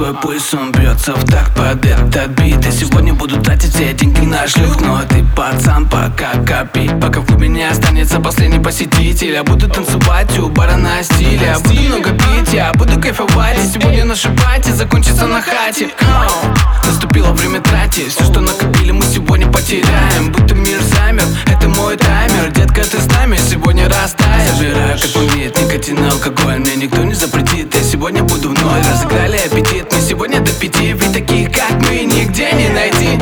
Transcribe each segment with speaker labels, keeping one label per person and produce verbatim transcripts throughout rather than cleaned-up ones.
Speaker 1: твой пульс, он бьется в такт под этот бит. И сегодня буду тратить все деньги на шлюх, но ты, пацан, пока копи. Пока в клубе не останется последний посетитель. Я буду танцевать у бара на стиле. Я буду много пить, я буду кайфовать. И сегодня наша пати закончится на хате. Наступило время тратить все, что накопили, мы сегодня потеряем. Будто мир замер, это мой таймер. Детка, ты с нами, сегодня растаешь. Забираю, как умеет никотин и алкоголь. Мне никто не запретит, я сегодня буду вновь. Разыграли аппетит, мы сегодня до пяти. Ведь таких, как мы, нигде не найти.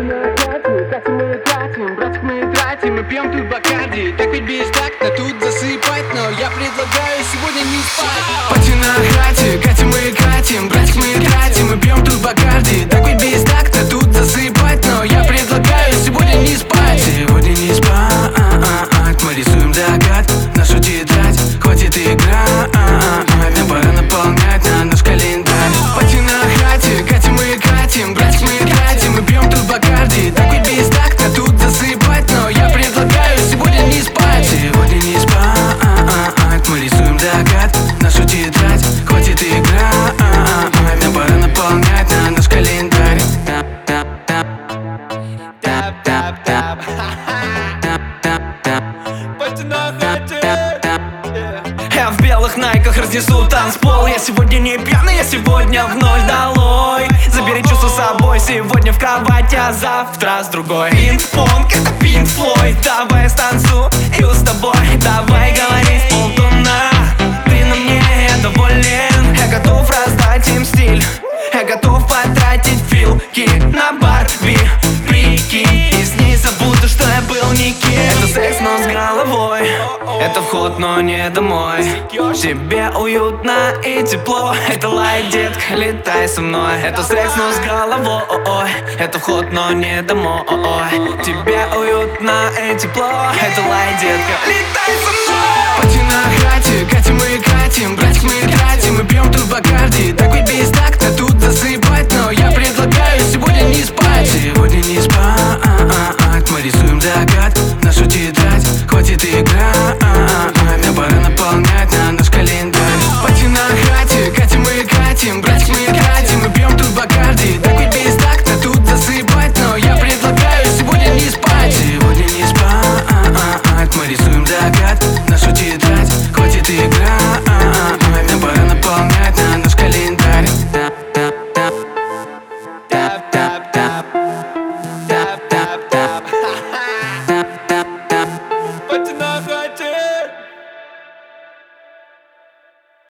Speaker 2: Братик, мы тратим, мы пьем тут Бакарди. Так ведь без такта тут засыпать, но я предлагаю сегодня не спать.
Speaker 1: Пати на хате, катим мы катим. Братик, мы тратим, мы пьем тут Бакарди. Так ведь без такта тут засыпать, но я предлагаю сегодня не спать. Сегодня не спать, мы рисуем загад, нашу тетрадь, хватит играть. Нам пора наполнять на наш календарь. Пати на хате, катим мы катим. Братик, мы тратим, мы пьем тут Бакарди. Так ведь без такта тут засыпать, но я предлагаю сегодня не спать. Сегодня не спать, мы рисуем загад, нашу тетрадь, хватит играть. Нам пора наполнять на наш календарь.
Speaker 3: Я в белых найках разнесу танцпол. Я сегодня не пьяный, я сегодня в ноль долой. Забери чувство с собой, сегодня в кровать, а завтра с другой. Пинг-понг, это Pink Floyd. Давай я станцую с тобой. Давай говори в полтона. Ты на мне, я доволен. Я готов раздать им стиль. Я готов потратить филки на Барби. Прикинь, и с ней забуду, что я был никем. Это секс, но с головой. Это вход, но не домой. Тебе уютно и тепло. Это лайт, детка, летай со мной. Это секс, но с головой. Это вход, но не домой. Тебе уютно и тепло. Это лайт, детка, летай со мной.
Speaker 1: Пати на хате, катим мы катим. Братик, мы тратим, мы пьем тут Бакарди. Так ведь без такта тут засыпать, но я предлагаю сегодня не спать. Сегодня не спать, мы рисуем загад, нашу тетрадь, хватит играть. Нам пора наполнять на наш календарь. Пати на хате, катим мы катим. Братик, мы тратим, мы пьем тут Бакарди. Так ведь без такта тут засыпать, но я предлагаю сегодня не спать. Сегодня не спать, мы рисуем загад, нашу тетрадь, хватит играть. Нам пора наполнять на наш календарь.
Speaker 2: Пати на хате.